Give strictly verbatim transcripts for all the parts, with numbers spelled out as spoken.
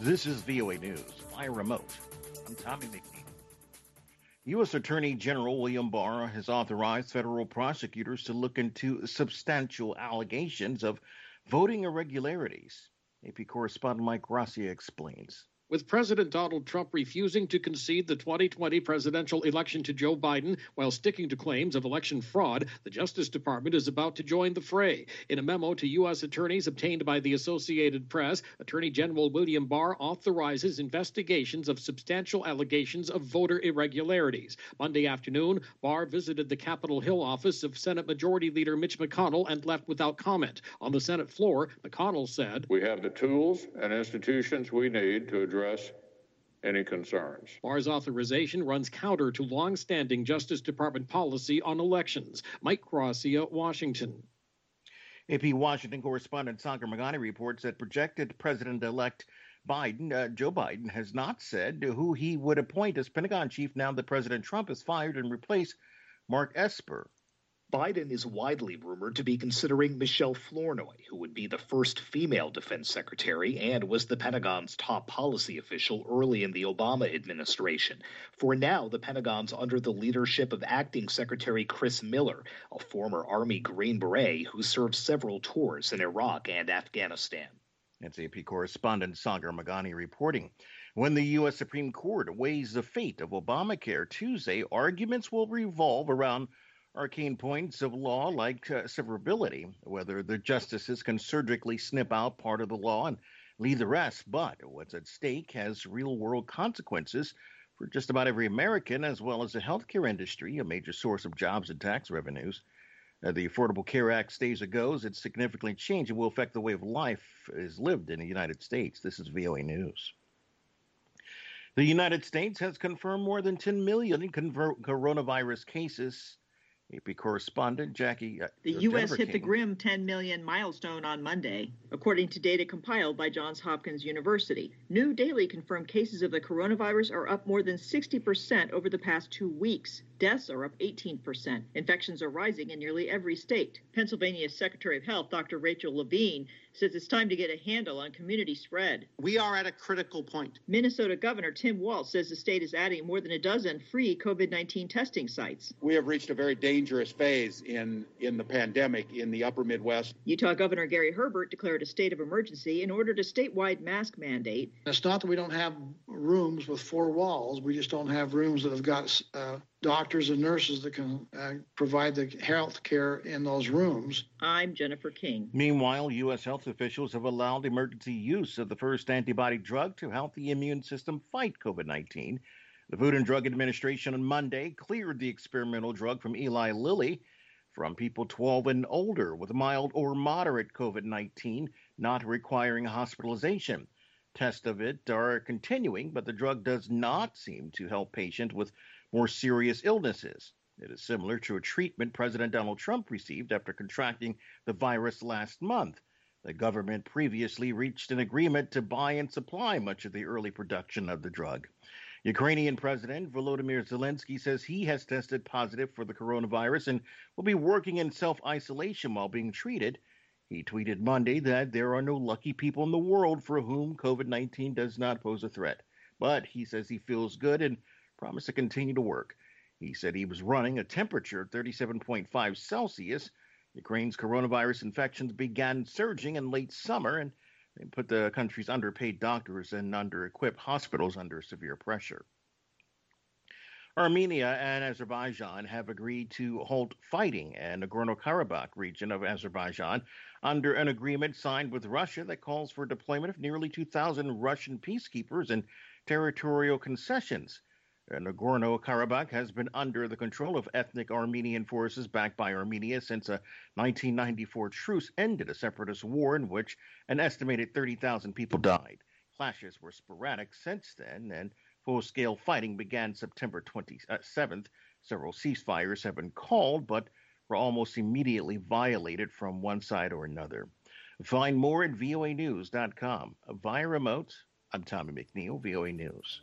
This is V O A News via remote. I'm Tommy McNeil. U S Attorney General William Barr has authorized federal prosecutors to look into substantial allegations of voting irregularities. A P correspondent Mike Gracia explains. With President Donald Trump refusing to concede the twenty twenty presidential election to Joe Biden while sticking to claims of election fraud, the Justice Department is about to join the fray. In a memo to U S attorneys obtained by the Associated Press, Attorney General William Barr authorizes investigations of substantial allegations of voter irregularities. Monday afternoon, Barr visited the Capitol Hill office of Senate Majority Leader Mitch McConnell and left without comment. On the Senate floor, McConnell said, "We have the tools and institutions we need to address any concerns." Barr's authorization runs counter to long-standing Justice Department policy on elections. Mike Gracia, Washington. A P Washington correspondent Sagar Magani reports that projected President-elect Biden, uh, Joe Biden, has not said who he would appoint as Pentagon chief now that President Trump has fired and replaced Mark Esper. Biden is widely rumored to be considering Michelle Flournoy, who would be the first female defense secretary and was the Pentagon's top policy official early in the Obama administration. For now, the Pentagon's under the leadership of Acting Secretary Chris Miller, a former Army Green Beret who served several tours in Iraq and Afghanistan. That's A P correspondent Sagar Magani reporting. When the U S Supreme Court weighs the fate of Obamacare Tuesday, arguments will revolve around arcane points of law like uh, severability, whether the justices can surgically snip out part of the law and leave the rest. But what's at stake has real-world consequences for just about every American, as well as the healthcare industry, a major source of jobs and tax revenues. Uh, the Affordable Care Act stays or goes. It's significantly changed and will affect the way of life is lived in the United States. This is V O A News. The United States has confirmed more than ten million conver- coronavirus cases. A P correspondent Jackie. Uh, the U S hit King. the grim ten million milestone on Monday, according to data compiled by Johns Hopkins University. New daily confirmed cases of the coronavirus are up more than sixty percent over the past two weeks. Deaths are up eighteen percent. Infections are rising in nearly every state. Pennsylvania's Secretary of Health, Doctor Rachel Levine, says it's time to get a handle on community spread. We are at a critical point. Minnesota Governor Tim Walz says the state is adding more than a dozen free COVID nineteen testing sites. We have reached a very dangerous phase in, in the pandemic in the upper Midwest. Utah Governor Gary Herbert declared a state of emergency and ordered a statewide mask mandate. It's not that we don't have rooms with four walls. We just don't have rooms that have got uh, doctors and nurses that can uh, provide the health care in those rooms. I'm Jennifer King. Meanwhile, U S health officials have allowed emergency use of the first antibody drug to help the immune system fight COVID nineteen. The Food and Drug Administration on Monday cleared the experimental drug from Eli Lilly from people twelve and older with mild or moderate COVID nineteen, not requiring hospitalization. Tests of it are continuing, but the drug does not seem to help patients with more serious illnesses. It is similar to a treatment President Donald Trump received after contracting the virus last month. The government previously reached an agreement to buy and supply much of the early production of the drug. Ukrainian President Volodymyr Zelensky says he has tested positive for the coronavirus and will be working in self-isolation while being treated. He tweeted Monday that there are no lucky people in the world for whom COVID nineteen does not pose a threat. But he says he feels good and promised to continue to work. He said he was running a temperature of thirty-seven point five Celsius. Ukraine's coronavirus infections began surging in late summer, and they put the country's underpaid doctors and under-equipped hospitals under severe pressure. Armenia and Azerbaijan have agreed to halt fighting in Nagorno-Karabakh region of Azerbaijan under an agreement signed with Russia that calls for deployment of nearly two thousand Russian peacekeepers and territorial concessions. Nagorno-Karabakh has been under the control of ethnic Armenian forces backed by Armenia since a nineteen ninety-four truce ended a separatist war in which an estimated thirty thousand people died. Clashes were sporadic since then, and full-scale fighting began September twenty-seventh. Several ceasefires have been called, but were almost immediately violated from one side or another. Find more at V O A news dot com. Via remote, I'm Tommy McNeil, V O A News.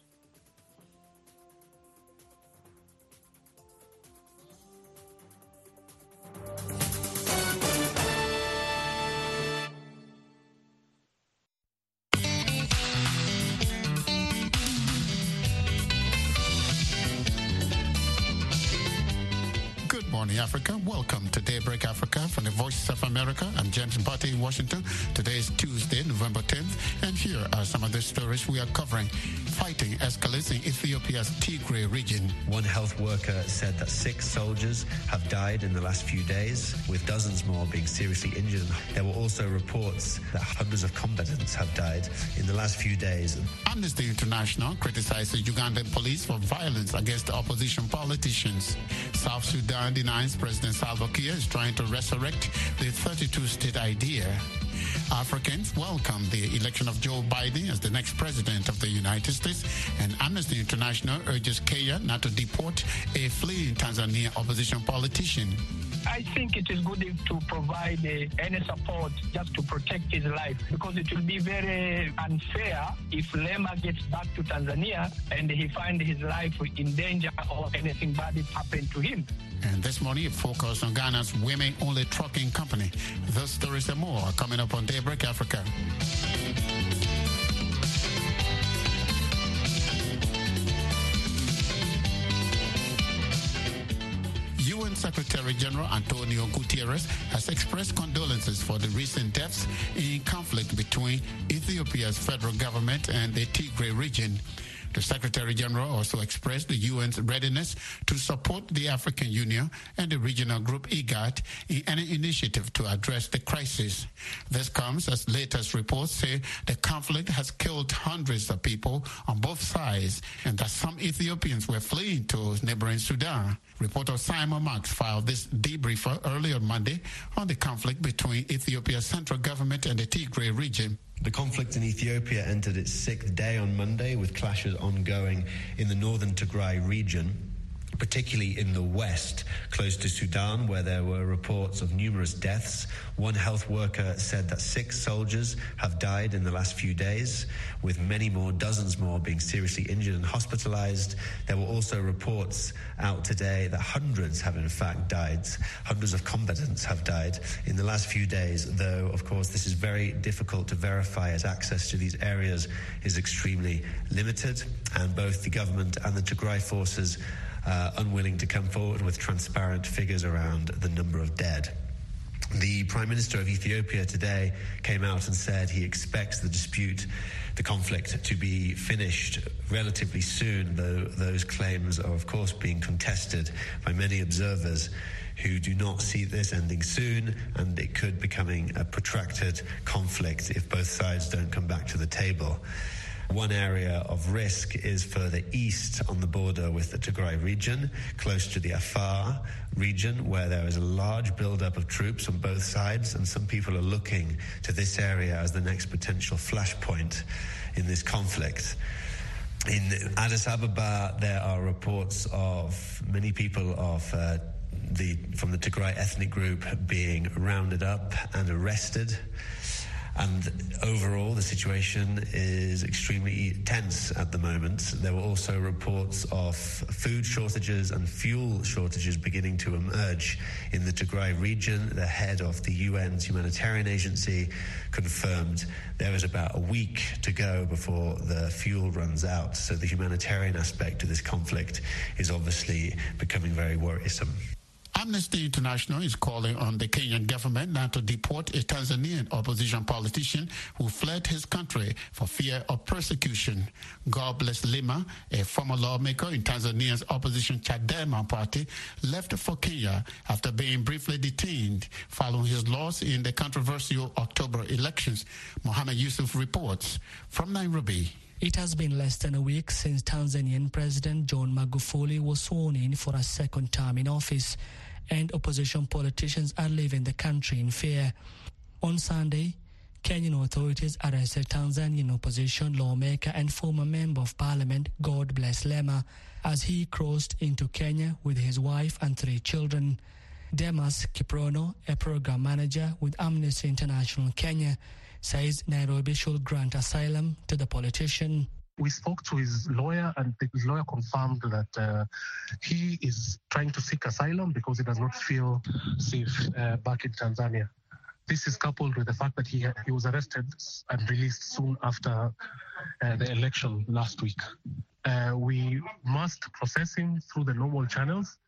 morning, Africa. Welcome to Daybreak Africa from the Voice of America. I'm James Mparty in Washington. Today is Tuesday, November tenth, and here are some of the stories we are covering. Fighting escalates in Ethiopia's Tigray region. One health worker said that six soldiers have died in the last few days, with dozens more being seriously injured. There were also reports that hundreds of combatants have died in the last few days. Amnesty International criticizes Ugandan police for violence against the opposition politicians. South Sudan denies President Salva Kiir is trying to resurrect the thirty-two state idea. Africans welcome the election of Joe Biden as the next president of the United States, and Amnesty International urges Kenya not to deport a fleeing Tanzania opposition politician. I think it is good to provide uh, any support just to protect his life, because it will be very unfair if Lema gets back to Tanzania and he finds his life in danger or anything bad happened to him. And this morning, it focused on Ghana's women-only trucking company. Those stories and more are coming up on Daybreak Africa. U N Secretary General Antonio Guterres has expressed condolences for the recent deaths in conflict between Ethiopia's federal government and the Tigray region. The Secretary General also expressed the U N's readiness to support the African Union and the regional group IGAD in any initiative to address the crisis. This comes as latest reports say the conflict has killed hundreds of people on both sides and that some Ethiopians were fleeing to neighboring Sudan. Reporter Simon Marks filed this debriefer early on Monday on the conflict between Ethiopia's central government and the Tigray region. The conflict in Ethiopia entered its sixth day on Monday, with clashes ongoing in the northern Tigray region, particularly in the west, close to Sudan, where there were reports of numerous deaths. One health worker said that six soldiers have died in the last few days, with many more, dozens more, being seriously injured and hospitalized. There were also reports out today that hundreds have in fact died. Hundreds of combatants have died in the last few days, though, of course, this is very difficult to verify as access to these areas is extremely limited, and both the government and the Tigray forces Uh, unwilling to come forward with transparent figures around the number of dead. The Prime Minister of Ethiopia today came out and said he expects the dispute, the conflict, to be finished relatively soon, though those claims are, of course, being contested by many observers who do not see this ending soon, and it could becoming a protracted conflict if both sides don't come back to the table. One area of risk is further east on the border with the Tigray region, close to the Afar region, where there is a large buildup of troops on both sides, and some people are looking to this area as the next potential flashpoint in this conflict. In Addis Ababa, there are reports of many people of uh, the from the Tigray ethnic group being rounded up and arrested. And overall, the situation is extremely tense at the moment. There were also reports of food shortages and fuel shortages beginning to emerge in the Tigray region. The head of the U N's humanitarian agency confirmed there is about a week to go before the fuel runs out. So the humanitarian aspect of this conflict is obviously becoming very worrisome. Amnesty International is calling on the Kenyan government not to deport a Tanzanian opposition politician who fled his country for fear of persecution. God Bless Lema, a former lawmaker in Tanzania's opposition Chadema party, left for Kenya after being briefly detained following his loss in the controversial October elections. Mohammed Yusuf reports from Nairobi. It has been less than a week since Tanzanian President John Magufuli was sworn in for a second term in office, and opposition politicians are leaving the country in fear. On Sunday, Kenyan authorities arrested Tanzanian opposition lawmaker and former member of parliament God Bless Lema as he crossed into Kenya with his wife and three children. Demas Kiprono, a program manager with Amnesty International Kenya, says Nairobi should grant asylum to the politician. We spoke to his lawyer, and his lawyer confirmed that uh, he is trying to seek asylum because he does not feel safe uh, back in Tanzania. This is coupled with the fact that he he was arrested and released soon after uh, the election last week. Uh, we must process him through the normal channels,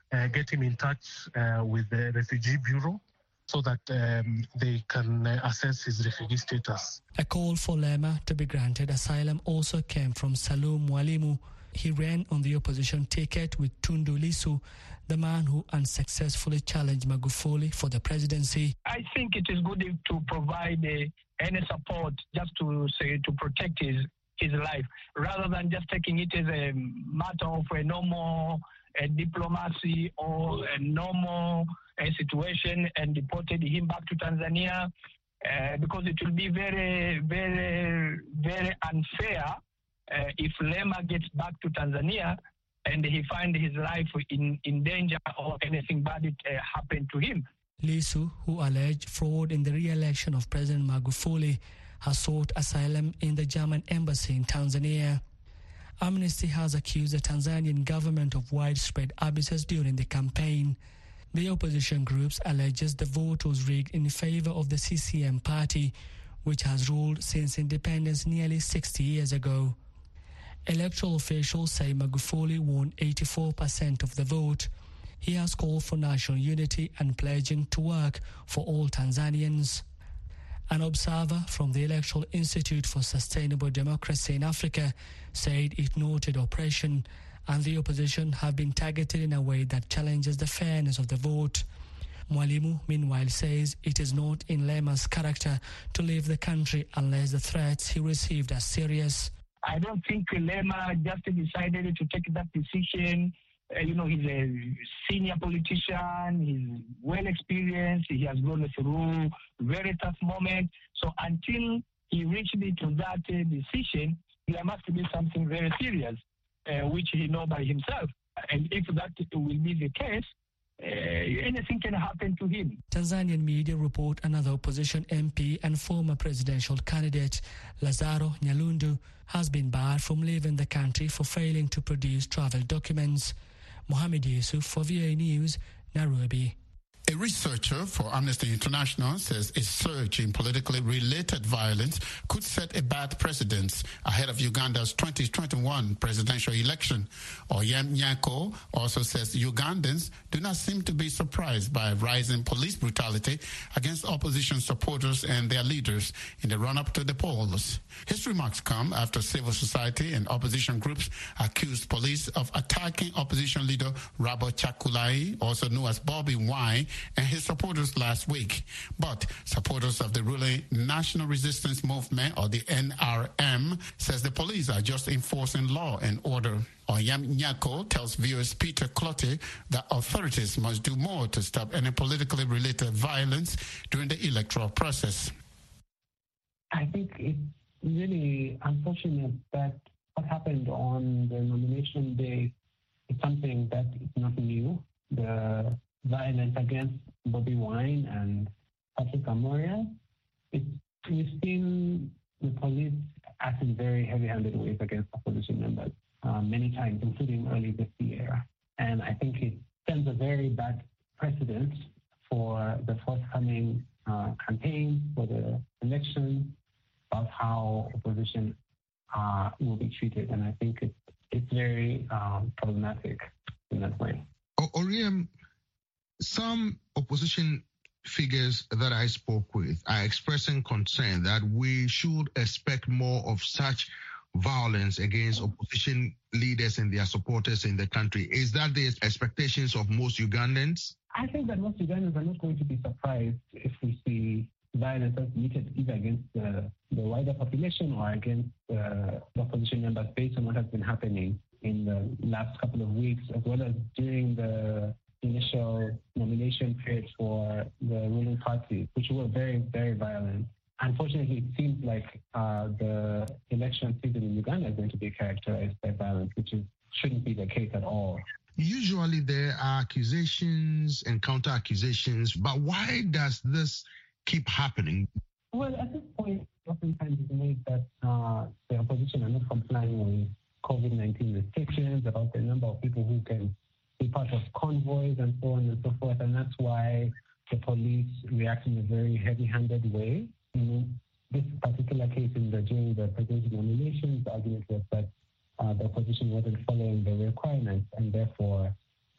uh, get him in touch uh, with the Refugee Bureau so that um, they can uh, assess his refugee status. A call for Lema to be granted asylum also came from Salum Mwalimu. He ran on the opposition ticket with Tundu Lissu, the man who unsuccessfully challenged Magufuli for the presidency. I think it is good to provide uh, any support just to say to protect his his life, rather than just taking it as a matter of a normal uh, diplomacy or a normal uh, situation and deported him back to Tanzania, uh, because it will be very, very, very unfair uh, if Lema gets back to Tanzania and he finds his life in, in danger or anything bad it, uh, happened to him. Lissu, who alleged fraud in the re-election of President Magufuli, has sought asylum in the German embassy in Tanzania. Amnesty has accused the Tanzanian government of widespread abuses during the campaign. The opposition groups alleges the vote was rigged in favor of the C C M party, which has ruled since independence nearly sixty years ago. Electoral officials say Magufuli won eighty-four percent of the vote. He has called for national unity and pledging to work for all Tanzanians. An observer from the Electoral Institute for Sustainable Democracy in Africa said it noted oppression and the opposition have been targeted in a way that challenges the fairness of the vote. Mwalimu, meanwhile, says it is not in Lema's character to leave the country unless the threats he received are serious. I don't think Lema just decided to take that decision. Uh, you know, he's a senior politician, he's well experienced, he has gone through very tough moments. So until he reached to that uh, decision, there must be something very serious, uh, which he knows by himself. And if that will be the case, uh, anything can happen to him. Tanzanian media report another opposition M P and former presidential candidate, Lazaro Nyalundu, has been barred from leaving the country for failing to produce travel documents. Mohamed Yusuf for V O A News, Nairobi. A researcher for Amnesty International says a surge in politically related violence could set a bad precedent ahead of Uganda's twenty twenty-one presidential election. Oyem Nyako also says Ugandans do not seem to be surprised by rising police brutality against opposition supporters and their leaders in the run-up to the polls. His remarks come after civil society and opposition groups accused police of attacking opposition leader Robert Chakulai, also known as Bobby Wine, and his supporters last week. But supporters of the ruling National Resistance Movement, or the N R M, says the police are just enforcing law and order. Oyam Nyako tells viewers Peter Clotte that authorities must do more to stop any politically related violence during the electoral process. I think it's really unfortunate that what happened on the nomination day is something that is not new. The violence against Bobby Wine and Patrick Amoria, it's, we've seen the police acting very heavy-handed ways against opposition members uh, many times, including early this year. And I think it sends a very bad precedent for the forthcoming uh, campaign, for the election, of how opposition uh, will be treated. And I think it's, it's very um, problematic in that way. Oriam, some opposition figures that I spoke with are expressing concern that we should expect more of such violence against opposition leaders and their supporters in the country. Is that the expectations of most Ugandans? I think that most Ugandans are not going to be surprised if we see violence as meted either against the, the wider population or against uh, the opposition members based on what has been happening in the last couple of weeks, as well as during the initial nomination period for the ruling party, which were very, very violent. Unfortunately, it seems like uh, the election season in Uganda is going to be characterized by violence, which is, shouldn't be the case at all. Usually there are accusations and counter-accusations, but why does this keep happening? Well, at this point, oftentimes it's made that uh, the opposition are not complying with COVID nineteen restrictions, about the number of people who can be part of convoys and so on and so forth, and that's why the police react in a very heavy-handed way. In this particular case, in the, during the presidential nominations, the argument was that uh, the opposition wasn't following the requirements, and therefore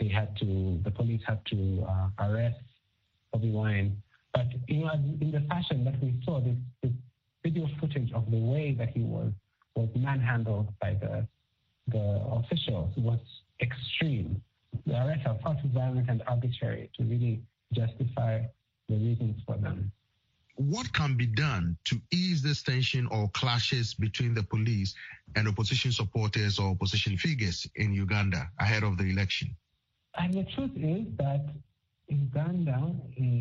they had to, the police had to uh, arrest Bobi Wine. But, you know, in the fashion that we saw, this, this video footage of the way that he was, was manhandled by the, the officials was extreme. The arrests are far too violent and arbitrary to really justify the reasons for them. What can be done to ease this tension or clashes between the police and opposition supporters or opposition figures in Uganda ahead of the election? And the truth is that Uganda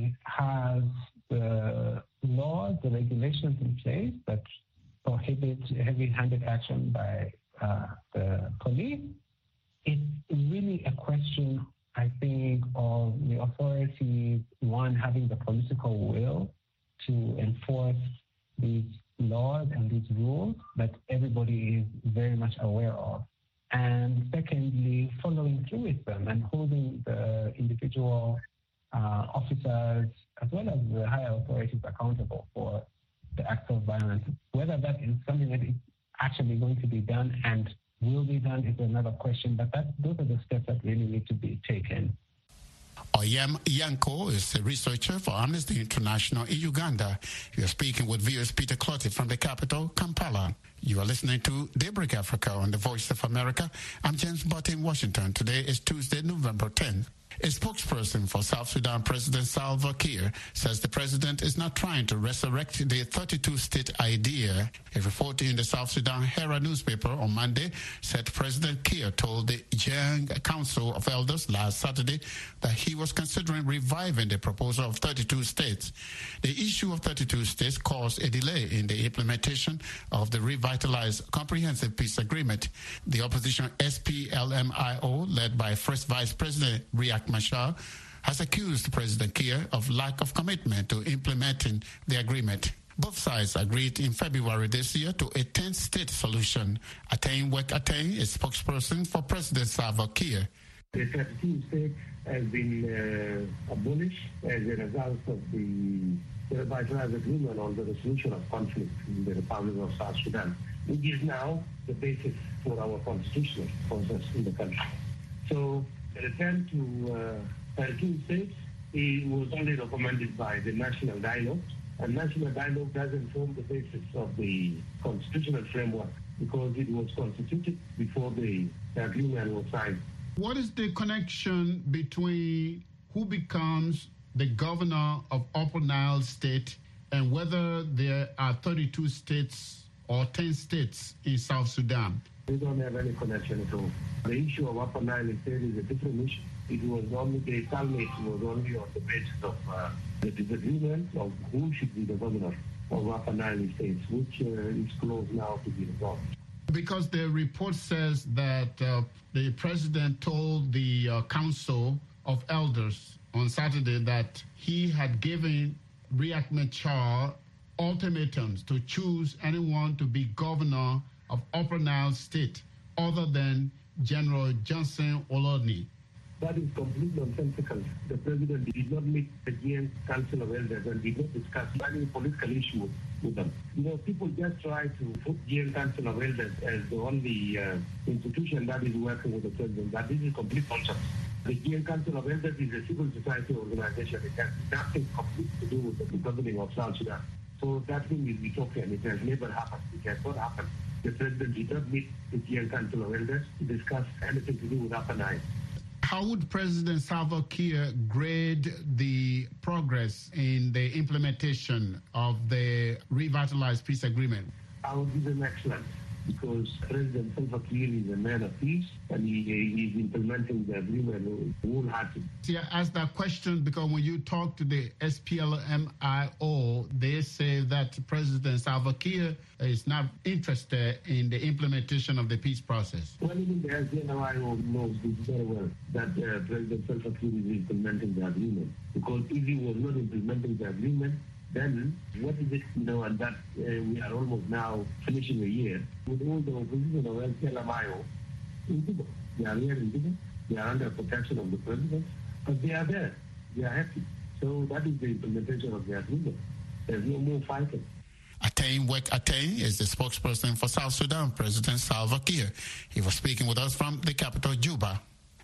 has the laws, the regulations in place that prohibit heavy-handed action by uh, the police. It's really a question, I think, of the authorities, one, having the political will to enforce these laws and these rules that everybody is very much aware of. And secondly, following through with them and holding the individual uh, officers as well as the higher authorities accountable for the acts of violence. Whether that is something that is actually going to be done and will be done is another question, but that, those are the steps that really need to be taken. Oyem Yanko is a researcher for Amnesty International in Uganda. You are speaking with V O A's Peter Clotty from the capital, Kampala. You are listening to Daybreak Africa on the Voice of America. I'm James Butt in Washington. Today is Tuesday, November tenth. A spokesperson for South Sudan President Salva Kiir says the president is not trying to resurrect the thirty-two state idea. A report in the South Sudan Herald newspaper on Monday said President Kiir told the Jiang Council of Elders last Saturday that he was considering reviving the proposal of thirty-two states. The issue of thirty-two states caused a delay in the implementation of the revitalized Comprehensive Peace Agreement. The opposition S P L M I O, led by First Vice President Riek Machar, has accused President Kiir of lack of commitment to implementing the agreement. Both sides agreed in February this year to a ten-state solution. Atain Wek Atain is spokesperson for President Salva Kiir. The thirty-two states has been uh, abolished as a result of the revitalized agreement on the resolution of conflict in the Republic of South Sudan, which is now the basis for our constitutional process in the country. So the return to uh, thirty-two states it was only recommended by the National Dialogue, and National Dialogue doesn't form the basis of the constitutional framework because it was constituted before the, the agreement was signed. What is the connection between who becomes the governor of Upper Nile State and whether there are thirty-two states or ten states in South Sudan? We don't have any connection at all. The issue of Upper Nile State is a different issue. It was only, the stalemate was only on the basis of uh, the disagreement of who should be the governor of Upper Nile States, which uh, is close now to be resolved. Because the report says that uh, the president told the uh, Council of Elders on Saturday that he had given Riek Machar ultimatums to choose anyone to be governor of Upper Nile State other than General Johnson Olodni. That is completely nonsensical. The president did not meet the G N Council of Elders and did not discuss any political issue with them. You know, people just try to put G N Council of Elders as the only uh, institution that is working with the president. That is a complete nonsense. The G N Council of Elders is a civil society organization. It has nothing complete to do with the governing of South Sudan. So that thing is utopian. It has never happened. It has not happened. The president did not meet the G N Council of Elders to discuss anything to do with Upper Nile. How would President Salva Kiir grade the progress in the implementation of the revitalized peace agreement? I would give him excellent, because President Salva Kiir is a man of peace and he is implementing the agreement wholeheartedly. See, I asked that question because when you talk to the S P L M I O, they say that President Salva Kiir is not interested in the implementation of the peace process. Well, even the S P L M I O knows this very well, that uh, President Salva Kiir is implementing the agreement. Because if he was not implementing the agreement, then what is it, you know, and that uh, we are almost now finishing a year with all the opposition of S P L M I O in Juba. They are here in Juba. They are under protection of the president, but they are there. They are happy. So that is the implementation of the agreement. There's no more fighting. Atain Wek Atain is the spokesperson for South Sudan President Salva Kiir. He was speaking with us from the capital, Juba.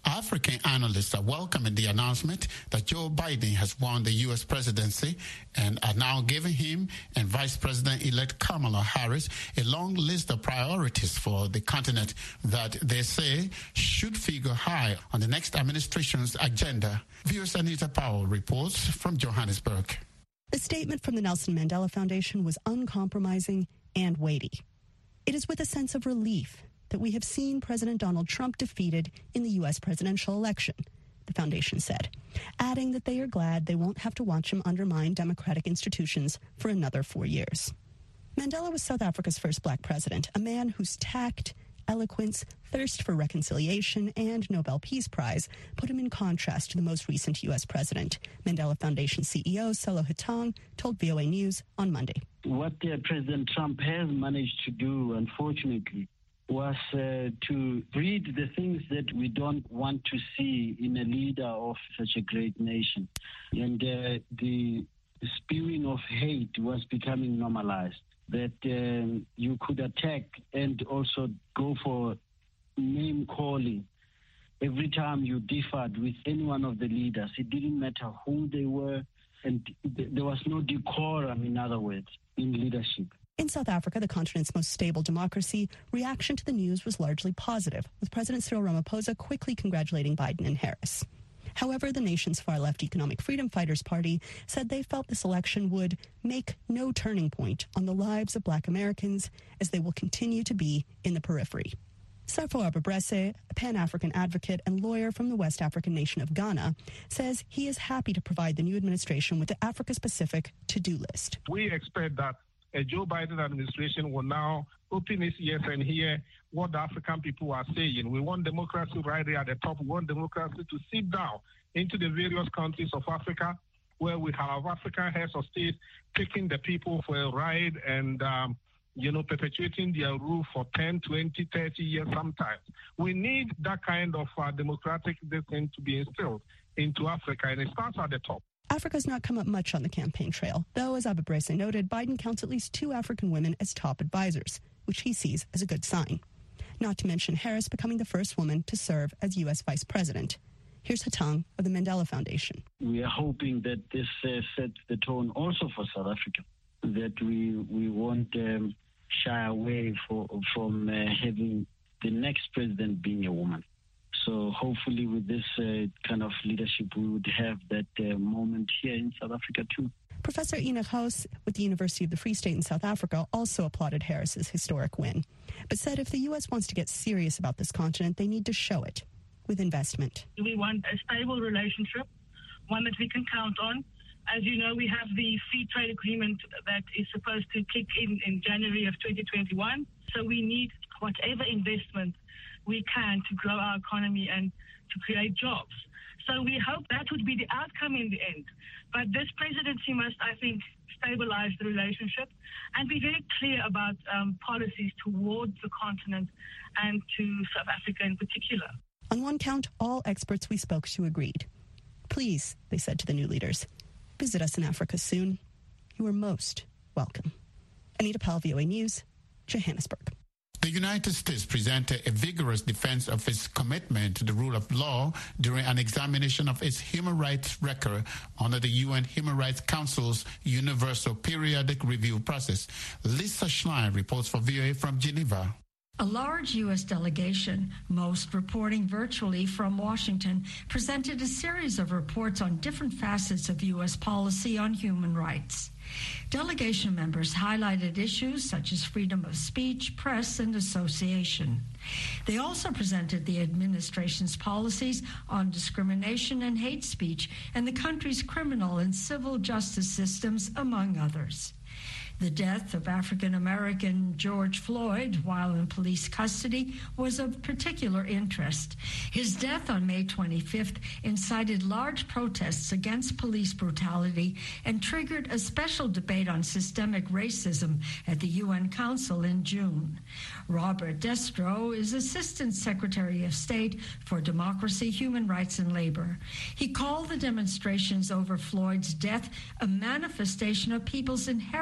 African analysts are welcoming the announcement that Joe Biden has won the U S presidency and are now giving him and Vice President-elect Kamala Harris a long list of priorities for the continent that they say should figure high on the next administration's agenda. V O A's Anita Powell reports from Johannesburg. The statement from the Nelson Mandela Foundation was uncompromising and weighty. It is with a sense of relief that we have seen President Donald Trump defeated in the U S presidential election, the foundation said, adding that they are glad they won't have to watch him undermine democratic institutions for another four years. Mandela was South Africa's first black president, a man whose tact, eloquence, thirst for reconciliation, and Nobel Peace Prize put him in contrast to the most recent U S president. Mandela Foundation C E O Sello Hetang told V O A News on Monday. What uh, President Trump has managed to do, unfortunately, was uh, to breed the things that we don't want to see in a leader of such a great nation. And uh, the spewing of hate was becoming normalized, that um, you could attack and also go for name-calling every time you differed with any one of the leaders. It didn't matter who they were, and th- there was no decorum, in other words, in leadership. In South Africa, the continent's most stable democracy, reaction to the news was largely positive, with President Cyril Ramaphosa quickly congratulating Biden and Harris. However, the nation's far-left Economic Freedom Fighters Party said they felt this election would make no turning point on the lives of black Americans, as they will continue to be in the periphery. Sarfo Ababrese, a Pan-African advocate and lawyer from the West African nation of Ghana, says he is happy to provide the new administration with the Africa-specific to-do list. We expect that a Joe Biden administration will now open its ears and hear what the African people are saying. We want democracy right there at the top. We want democracy to sit down into the various countries of Africa, where we have African heads of state taking the people for a ride and, um, you know, perpetuating their rule for ten, twenty, thirty years sometimes. We need that kind of uh, democratic thing to be instilled into Africa, and it starts at the top. Africa's not come up much on the campaign trail, though, as Ababrese noted, Biden counts at least two African women as top advisors, which he sees as a good sign. Not to mention Harris becoming the first woman to serve as U S vice president. Here's Hetang of the Mandela Foundation. We are hoping that this uh, sets the tone also for South Africa, that we we won't um, shy away for, from uh, having the next president being a woman. So hopefully with this uh, kind of leadership, we would have that uh, moment here in South Africa too. Professor Enoch House with the University of the Free State in South Africa also applauded Harris's historic win, but said if the U S wants to get serious about this continent, they need to show it with investment. We want a stable relationship, one that we can count on. As you know, we have the free trade agreement that is supposed to kick in in January of twenty twenty-one. So we need whatever investment we can to grow our economy and to create jobs. So we hope that would be the outcome in the end. But this presidency must, I think, stabilize the relationship and be very clear about um, policies towards the continent and to South Africa in particular. On one count, all experts we spoke to agreed. Please, they said to the new leaders, visit us in Africa soon. You are most welcome. Anita Powell, V O A News, Johannesburg. The United States presented a vigorous defense of its commitment to the rule of law during an examination of its human rights record under the U N Human Rights Council's Universal Periodic Review process. Lisa Schlein reports for V O A from Geneva. A large U S delegation, most reporting virtually from Washington, presented a series of reports on different facets of U S policy on human rights. Delegation members highlighted issues such as freedom of speech, press, and association. They also presented the administration's policies on discrimination and hate speech and the country's criminal and civil justice systems, among others. The death of African-American George Floyd while in police custody was of particular interest. His death on May twenty-fifth incited large protests against police brutality and triggered a special debate on systemic racism at the U N Council in June. Robert Destro is Assistant Secretary of State for Democracy, Human Rights, and Labor. He called the demonstrations over Floyd's death a manifestation of people's inherent right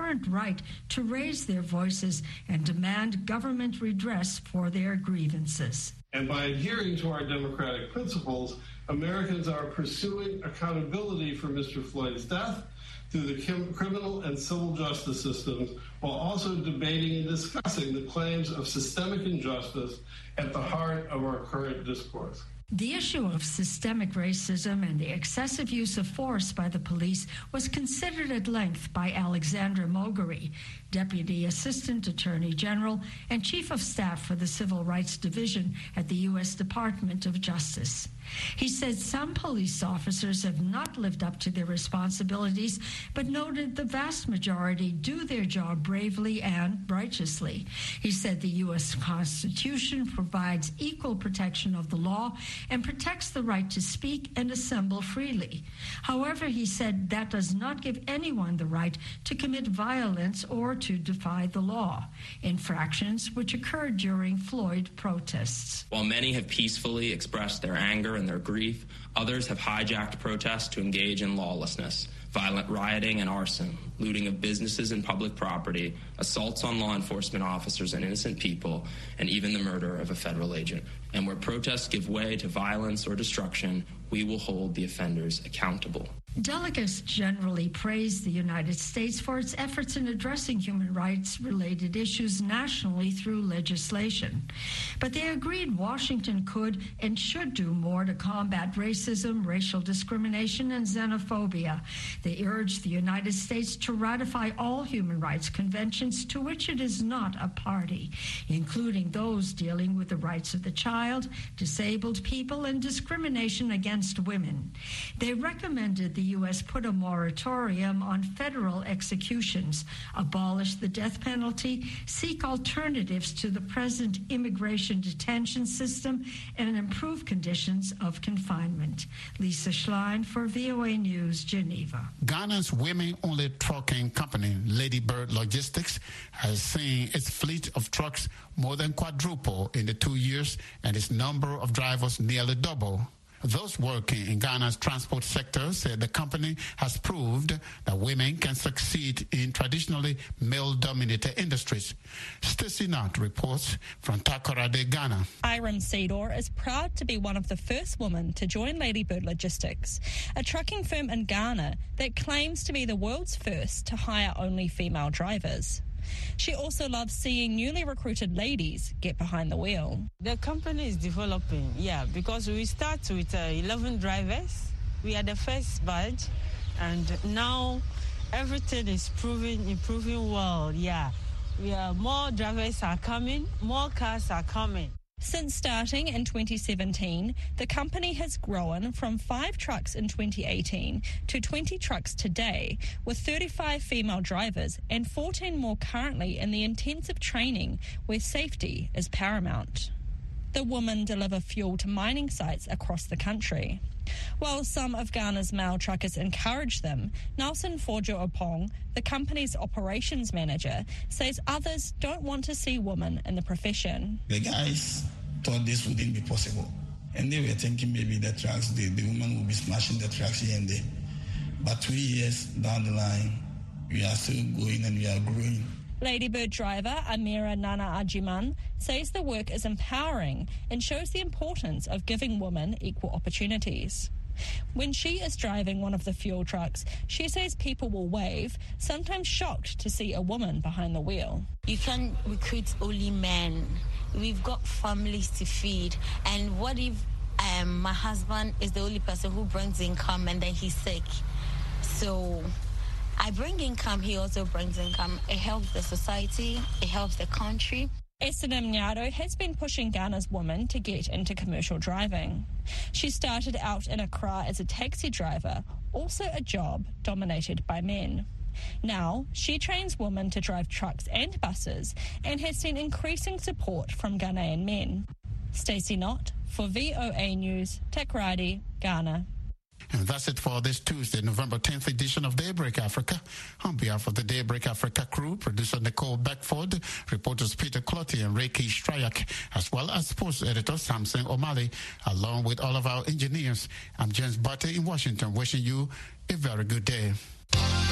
right to raise their voices and demand government redress for their grievances. And by adhering to our democratic principles, Americans are pursuing accountability for Mister Floyd's death through the criminal and civil justice systems, while also debating and discussing the claims of systemic injustice at the heart of our current discourse. The issue of systemic racism and the excessive use of force by the police was considered at length by Alexandra Moghery, Deputy Assistant Attorney General and Chief of Staff for the Civil Rights Division at the U S Department of Justice. He said some police officers have not lived up to their responsibilities, but noted the vast majority do their job bravely and righteously. He said the U S Constitution provides equal protection of the law and protects the right to speak and assemble freely. However, he said that does not give anyone the right to commit violence or to defy the law, infractions which occurred during Floyd protests. While many have peacefully expressed their anger and their grief, others have hijacked protests to engage in lawlessness, violent rioting and arson, looting of businesses and public property, assaults on law enforcement officers and innocent people, and even the murder of a federal agent. And where protests give way to violence or destruction, we will hold the offenders accountable. Delegates generally praised the United States for its efforts in addressing human rights-related issues nationally through legislation. But they agreed Washington could and should do more to combat racism, racial discrimination, and xenophobia. They urged the United States to ratify all human rights conventions to which it is not a party, including those dealing with the rights of the child, disabled people, and discrimination against women. They recommended the U S put a moratorium on federal executions, abolish the death penalty, seek alternatives to the present immigration detention system, and improve conditions of confinement. Lisa Schlein for V O A News, Geneva. Ghana's women-only trucking company, Lady Bird Logistics, has seen its fleet of trucks more than quadruple in the two years and its number of drivers nearly double. Those working in Ghana's transport sector said the company has proved that women can succeed in traditionally male-dominated industries. Stacey Knott reports from Takoradi, Ghana. Iram Seedor is proud to be one of the first women to join Ladybird Logistics, a trucking firm in Ghana that claims to be the world's first to hire only female drivers. She also loves seeing newly recruited ladies get behind the wheel. The company is developing, yeah, because we start with uh, eleven drivers. We are the first batch, and now everything is proving, improving well, yeah. We are, more drivers are coming, more cars are coming. Since starting in twenty seventeen, the company has grown from five trucks in twenty eighteen to twenty trucks today, with thirty-five female drivers and fourteen more currently in the intensive training where safety is paramount. The women deliver fuel to mining sites across the country. While some of Ghana's male truckers encourage them, Nelson Forjo Opong, the company's operations manager, says others don't want to see women in the profession. The guys thought this wouldn't be possible, and they were thinking maybe the trucks, the, the women will be smashing the trucks here and there. But three years down the line, we are still going and we are growing. Ladybird driver Amira Nana Ajiman says the work is empowering and shows the importance of giving women equal opportunities. When she is driving one of the fuel trucks, she says people will wave, sometimes shocked to see a woman behind the wheel. You can't recruit only men. We've got families to feed. And what if um, my husband is the only person who brings income and then he's sick? So I bring income, he also brings income. It helps the society, it helps the country. Esther Nyado has been pushing Ghana's women to get into commercial driving. She started out in Accra as a taxi driver, also a job dominated by men. Now, she trains women to drive trucks and buses and has seen increasing support from Ghanaian men. Stacey Knott for V O A News, Takoradi, Ghana. And that's it for this Tuesday, November tenth edition of Daybreak Africa. On behalf of the Daybreak Africa crew, producer Nicole Beckford, reporters Peter Clotty and Reiki Strayak, as well as sports editor Samson O'Malley, along with all of our engineers, I'm James Butte in Washington, wishing you a very good day.